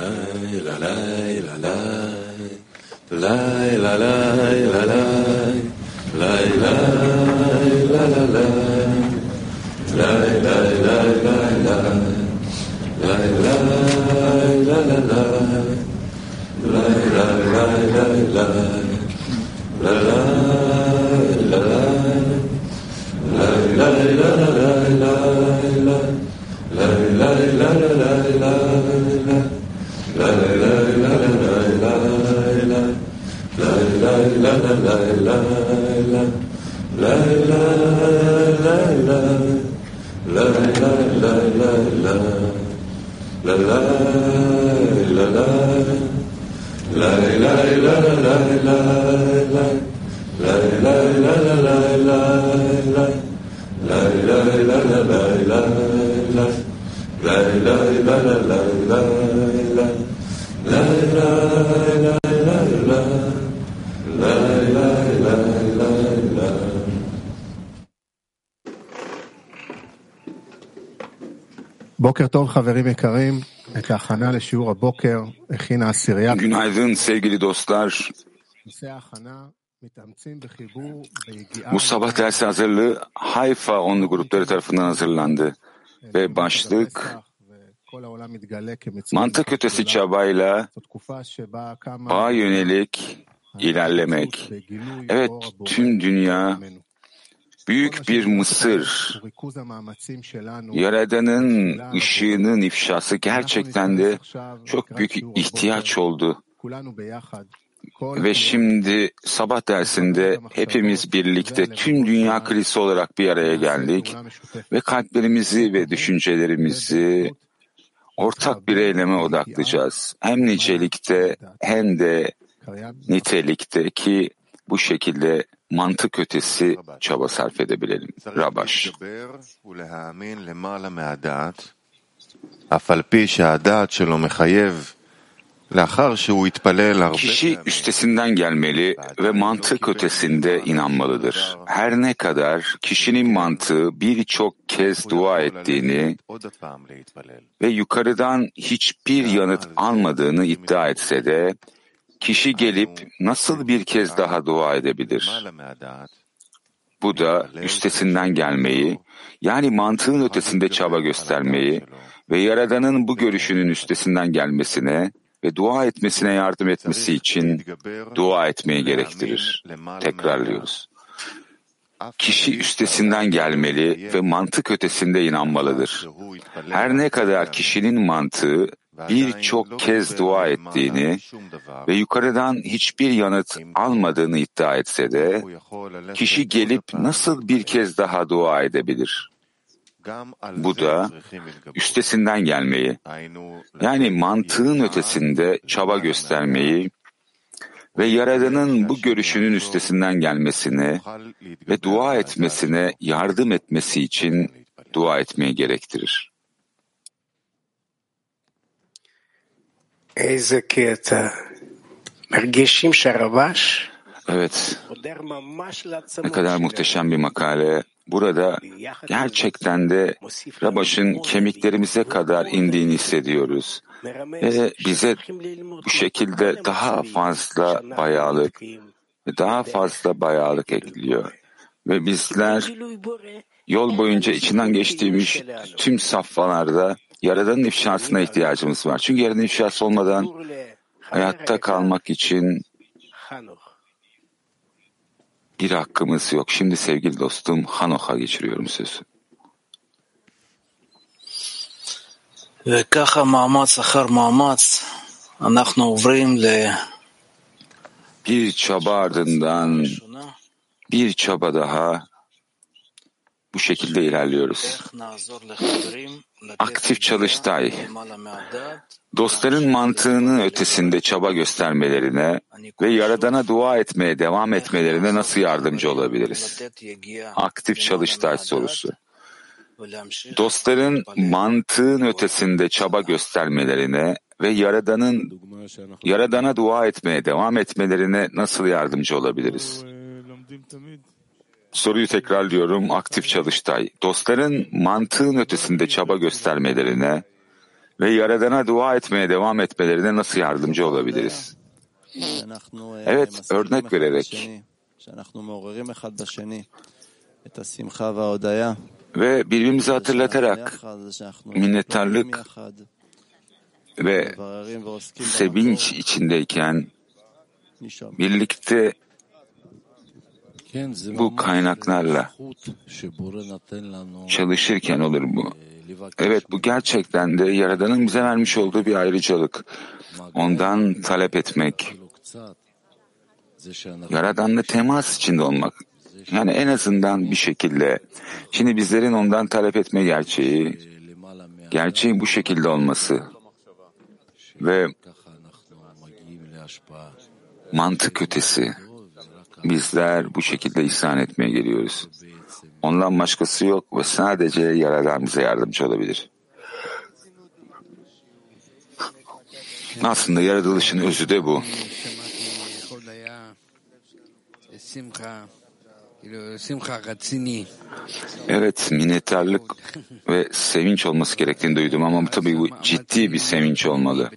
בוקר טוב חברים יקרים, את ההכנה לשיעור הבוקר הכינה עשירייה. Günaydın sevgili dostlar. Bu sabah dersi hazırlığı Hayfa onlu grupları tarafından hazırlandı ve başlık mantık ötesi çabayla bağa yönelik ilerlemek. Evet, tüm dünya büyük bir Mısır, Yaradan'ın ışığının ifşası gerçekten de çok büyük ihtiyaç oldu. Ve şimdi sabah dersinde hepimiz birlikte tüm dünya kilisi olarak bir araya geldik ve kalplerimizi ve düşüncelerimizi ortak bir eyleme odaklayacağız. Hem nicelikte hem de nitelikte ki bu şekilde mantık ötesi çaba sarf edebilelim. Rabaş. Kişi üstesinden gelmeli ve mantık ötesinde inanmalıdır. Her ne kadar kişinin mantığı birçok kez dua ettiğini ve yukarıdan hiçbir yanıt almadığını iddia etse de, kişi gelip nasıl bir kez daha dua edebilir? Bu da üstesinden gelmeyi, yani mantığın ötesinde çaba göstermeyi ve Yaradan'ın bu görüşünün üstesinden gelmesine ve dua etmesine yardım etmesi için dua etmeyi gerektirir. Tekrarlıyoruz. Kişi üstesinden gelmeli ve mantık ötesinde inanmalıdır. Her ne kadar kişinin mantığı birçok kez dua ettiğini ve yukarıdan hiçbir yanıt almadığını iddia etse de, kişi gelip nasıl bir kez daha dua edebilir? Bu da üstesinden gelmeyi, yani mantığın ötesinde çaba göstermeyi ve Yaradan'ın bu görüşünün üstesinden gelmesine ve dua etmesine yardım etmesi için dua etmeyi gerektirir. Evet, ne kadar muhteşem bir makale. Burada gerçekten de Rabaş'ın kemiklerimize kadar indiğini hissediyoruz. Ve bize bu şekilde daha fazla bayağılık ve daha fazla bayağılık ekliyor. Ve bizler yol boyunca içinden geçtiğimiz tüm safhalarda Yaradan'ın ifşasına ihtiyacımız var. Çünkü Yaradan'ın ifşası olmadan hayatta kalmak için bir hakkımız yok. Şimdi sevgili dostum Hanoch'a geçiriyorum sözü. וככה מאמץ אחר מאמץ אנחנו עוברים Bir çaba ardından bir çaba daha bu şekilde ilerliyoruz. Aktif çalıştay. Dostların mantığının ötesinde çaba göstermelerine ve Yaradan'a dua etmeye devam etmelerine nasıl yardımcı olabiliriz? Aktif çalıştay sorusu. Dostların mantığın ötesinde çaba göstermelerine ve Yaradan'a dua etmeye devam etmelerine nasıl yardımcı olabiliriz? Soruyu tekrarlıyorum. Aktif çalıştay. Dostların mantığın ötesinde çaba göstermelerine ve Yaradan'a dua etmeye devam etmelerine nasıl yardımcı olabiliriz? Evet, örnek vererek ve birbirimizi hatırlatarak minnettarlık ve sevinç içindeyken birlikte bu kaynaklarla çalışırken olur bu. Evet, bu gerçekten de Yaradan'ın bize vermiş olduğu bir ayrıcalık. Ondan talep etmek, Yaradan'la temas içinde olmak. Yani en azından bir şekilde. Şimdi bizlerin ondan talep etme gerçeğin bu şekilde olması ve mantık ötesi. Bizler bu şekilde ihsan etmeye geliyoruz. Ondan başkası yok ve sadece Yaradan bize yardımcı olabilir. Aslında yaratılışın özü de bu. Evet, minnettarlık ve sevinç olması gerektiğini duydum ama tabii bu ciddi bir sevinç olmalı.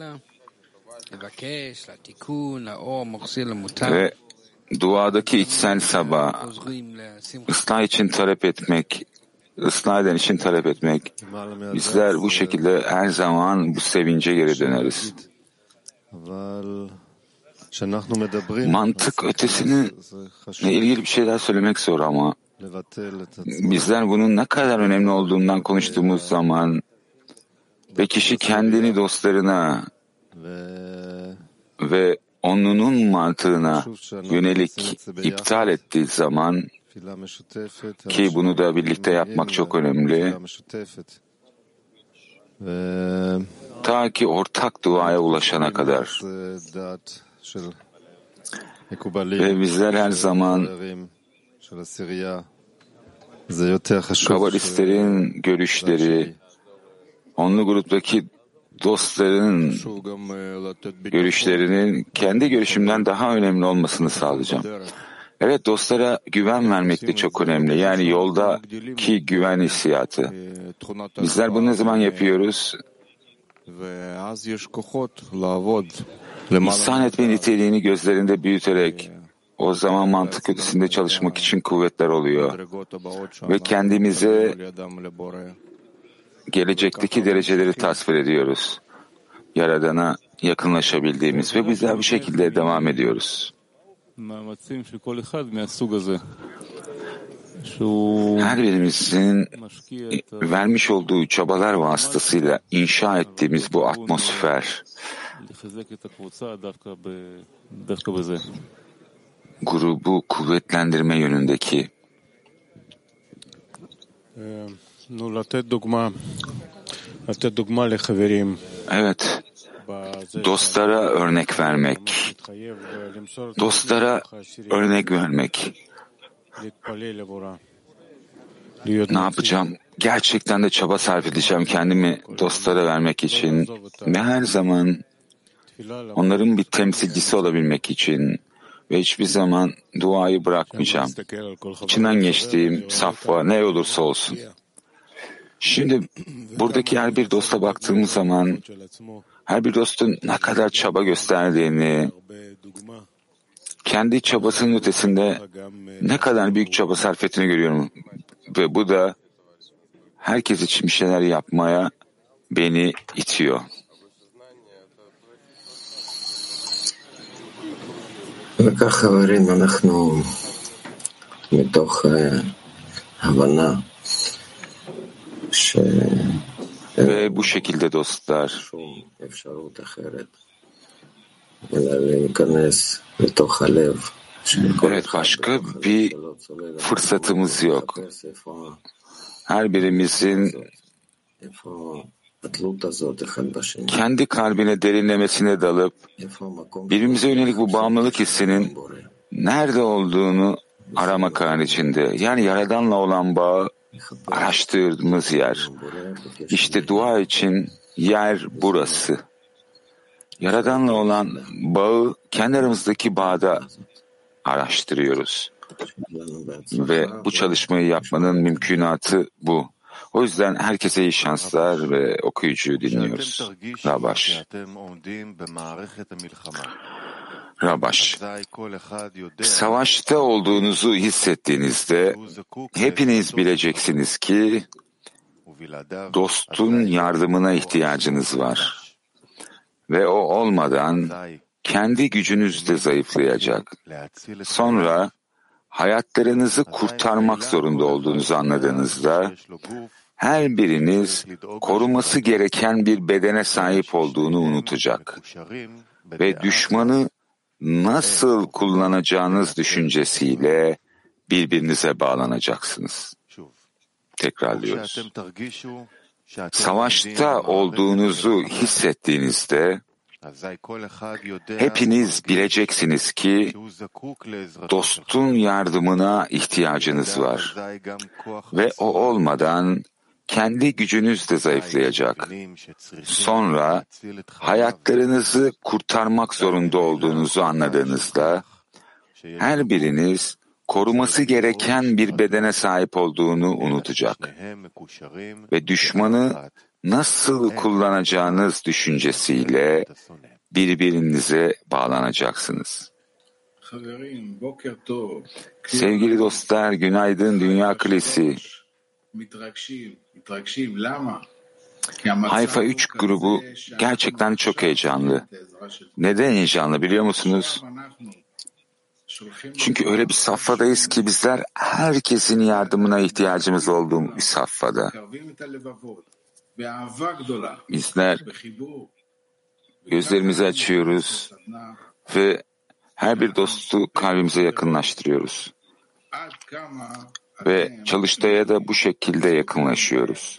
Ve duadaki içsel sabah, ıslah için talep etmek, ıslah eden için talep etmek, bizler bu şekilde her zaman bu sevince geri döneriz. Mantık ötesine ilgili bir şeyler söylemek zor ama bizler bunun ne kadar önemli olduğundan konuştuğumuz zaman ve kişi kendini dostlarına ve onun mantığına yönelik iptal ettiği zaman, ki bunu da birlikte yapmak çok önemli, ta ki ortak duaya ulaşana kadar. Ve bizler her zaman Kabalistlerin görüşleri, onlu gruptaki dostların görüşlerinin kendi görüşümden daha önemli olmasını sağlayacağım. Evet, dostlara güven vermek de çok önemli. Yani yoldaki güven hissiyatı. Bizler bunu ne zaman yapıyoruz? İhsan etme niteliğini gözlerinde büyüterek o zaman mantık ötesinde çalışmak için kuvvetler oluyor. Ve kendimize gelecekteki dereceleri tasvir ediyoruz. Yaradan'a yakınlaşabildiğimiz ve bizler bu şekilde devam ediyoruz. Her birimizin vermiş olduğu çabalar vasıtasıyla inşa ettiğimiz bu atmosfer, grubu kuvvetlendirme yönündeki evet, dostlara örnek vermek, ne yapacağım? Gerçekten de çaba sarf edeceğim kendimi dostlara vermek için ve her zaman onların bir temsilcisi olabilmek için ve hiçbir zaman duayı bırakmayacağım. İçinden geçtiğim safha ne olursa olsun. Şimdi buradaki her bir dosta baktığımız zaman her bir dostun ne kadar çaba gösterdiğini, kendi çabasının ötesinde ne kadar büyük çaba sarf ettiğini görüyorum. Ve bu da herkes için bir şeyler yapmaya beni itiyor. וכך חברים, אנחנו מתוך הבנה ve bu şekilde dostlar evet, başka bir fırsatımız yok. Her birimizin kendi kalbine derinlemesine dalıp birbirimize yönelik bu bağımlılık hissinin nerede olduğunu aramak haricinde, yani Yaradan'la olan bağı araştırdığımız yer. İşte dua için yer burası. Yaradan'la olan bağı kendi aramızdaki bağda araştırıyoruz. Ve bu çalışmayı yapmanın mümkünatı bu. O yüzden herkese iyi şanslar ve okuyucuyu dinliyoruz. Rabash. Rabash. Savaşta olduğunuzu hissettiğinizde hepiniz bileceksiniz ki dostun yardımına ihtiyacınız var. Ve o olmadan kendi gücünüz de zayıflayacak. Sonra hayatlarınızı kurtarmak zorunda olduğunuzu anladığınızda her biriniz koruması gereken bir bedene sahip olduğunu unutacak ve düşmanı nasıl kullanacağınız düşüncesiyle birbirinize bağlanacaksınız. Tekrarlıyoruz. Savaşta olduğunuzu hissettiğinizde hepiniz bileceksiniz ki dostun yardımına ihtiyacınız var ve o olmadan kendi gücünüz de zayıflayacak. Sonra hayatlarınızı kurtarmak zorunda olduğunuzu anladığınızda her biriniz koruması gereken bir bedene sahip olduğunu unutacak ve düşmanı nasıl kullanacağınız düşüncesiyle birbirinize bağlanacaksınız. Sevgili dostlar, günaydın Dünya Kulesi. Hayfa 3 grubu gerçekten çok heyecanlı. Neden heyecanlı biliyor musunuz? Çünkü öyle bir safhadayız ki bizler herkesin yardımına ihtiyacımız olduğu bir safhada. Bizler gözlerimizi açıyoruz ve her bir dostu kalbimize yakınlaştırıyoruz. Ve çalıştaya da bu şekilde yakınlaşıyoruz.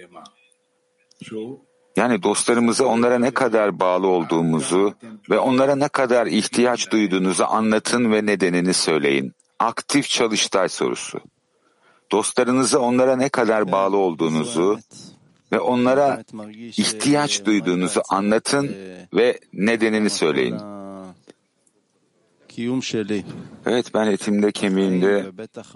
Yani dostlarımıza onlara ne kadar bağlı olduğumuzu ve onlara ne kadar ihtiyaç duyduğunuzu anlatın ve nedenini söyleyin. Aktif çalıştay sorusu. Dostlarınıza onlara ne kadar bağlı olduğunuzu ve onlara ihtiyaç duyduğunuzu anlatın ve nedenini söyleyin. Evet, ben etimde, kemiğimde,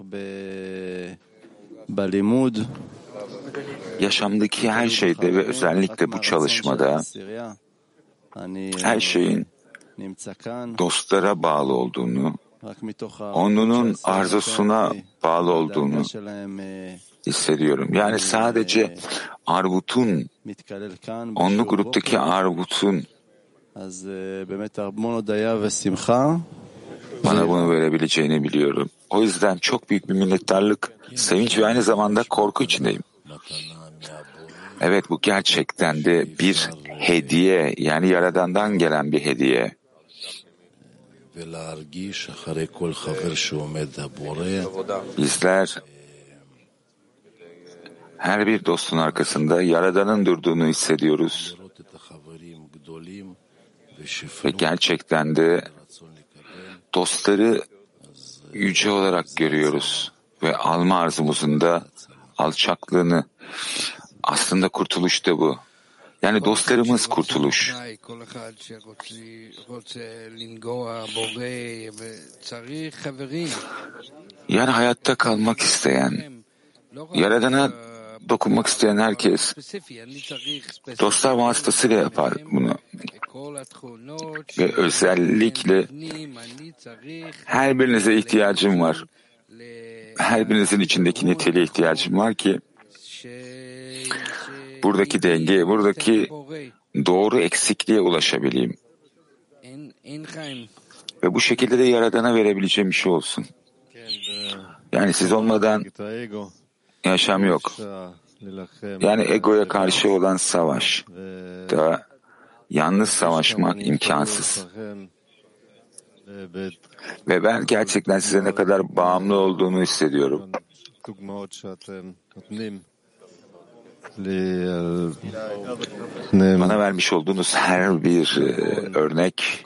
yaşamdaki her şeyde ve özellikle bu çalışmada her şeyin dostlara bağlı olduğunu, onun arzusuna bağlı olduğunu hissediyorum. Yani sadece Arvut'un, onlu gruptaki Arvut'un bana bunu verebileceğini biliyorum. O yüzden çok büyük bir minnettarlık, sevinç ve aynı zamanda korku içindeyim. Evet, bu gerçekten de bir hediye, yani Yaradan'dan gelen bir hediye. Bizler her bir dostun arkasında Yaradan'ın durduğunu hissediyoruz. Ve gerçekten de dostları yüce olarak görüyoruz. Ve alma arzumuzun da alçaklığını, aslında kurtuluş da bu. Yani dostlarımız kurtuluş. Yani hayatta kalmak isteyen, Yaradan'a dokunmak isteyen herkes dostlar vasıtasıyla yapar bunu. Ve özellikle her birinize ihtiyacım var. Her birinizin içindeki niteliğe ihtiyacım var ki buradaki dengeye, buradaki doğru eksikliğe ulaşabileyim. Ve bu şekilde de Yaradan'a verebileceğim bir şey olsun. Yani siz olmadan yaşam yok. Yani egoya karşı olan savaş da yalnız savaşmak imkansız. Ve ben gerçekten size ne kadar bağımlı olduğunu hissediyorum. Bana vermiş olduğunuz her bir örnek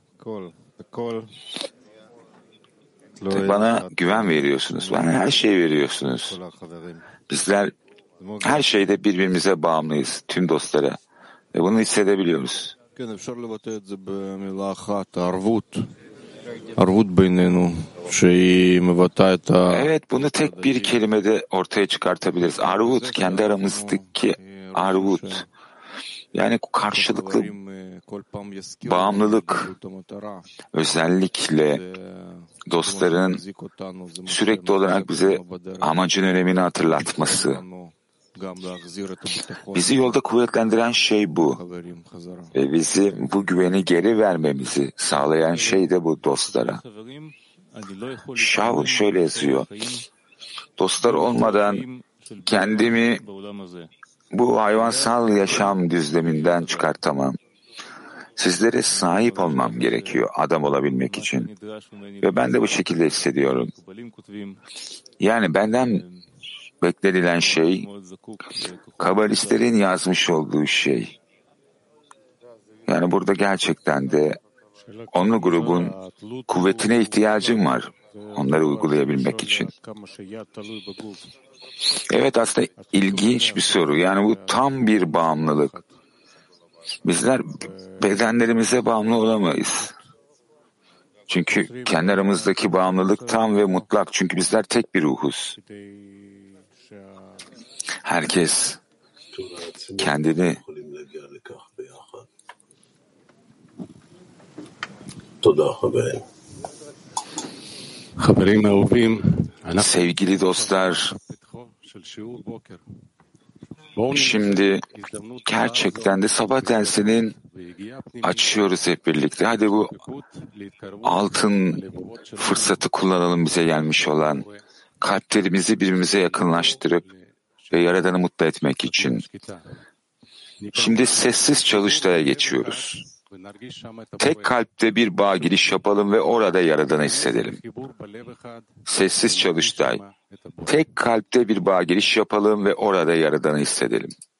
bana güven veriyorsunuz. Bana her şeyi veriyorsunuz. Bizler her şeyde birbirimize bağımlıyız, tüm dostlara. Ve bunu hissedebiliyoruz. Evet, bunu tek bir kelimede ortaya çıkartabiliriz. Arvut, kendi aramızdaki arvut. Yani karşılıklı bağımlılık, özellikle dostların sürekli olarak bize amacın önemini hatırlatması. Bizi yolda kuvvetlendiren şey bu. Ve bizi bu güveni geri vermemizi sağlayan şey de bu dostlara. Shaul şöyle yazıyor. Dostlar olmadan kendimi bu hayvansal yaşam düzleminden çıkartamam. Sizlere sahip olmam gerekiyor adam olabilmek için. Ve ben de bu şekilde hissediyorum. Yani benden beklenilen şey, kabalistlerin yazmış olduğu şey. Yani burada gerçekten de onlu grubun kuvvetine ihtiyacım var. Onları uygulayabilmek için. Evet, aslında ilginç bir soru. Yani bu tam bir bağımlılık. Bizler bedenlerimize bağımlı olamayız. Çünkü kendi aramızdaki bağımlılık tam ve mutlak. Çünkü bizler tek bir ruhuz. Herkes kendini sevgili dostlar, şimdi gerçekten de sabah dersinin açıyoruz hep birlikte. Hadi bu altın fırsatı kullanalım bize gelmiş olan. Kalplerimizi birbirimize yakınlaştırıp ve Yaradan'ı mutlu etmek için. Şimdi sessiz çalıştaya geçiyoruz. Tek kalpte bir bağ giriş yapalım ve orada Yaradan'ı hissedelim. Sessiz çalıştay. Tek kalpte bir bağ giriş yapalım ve orada Yaradan'ı hissedelim.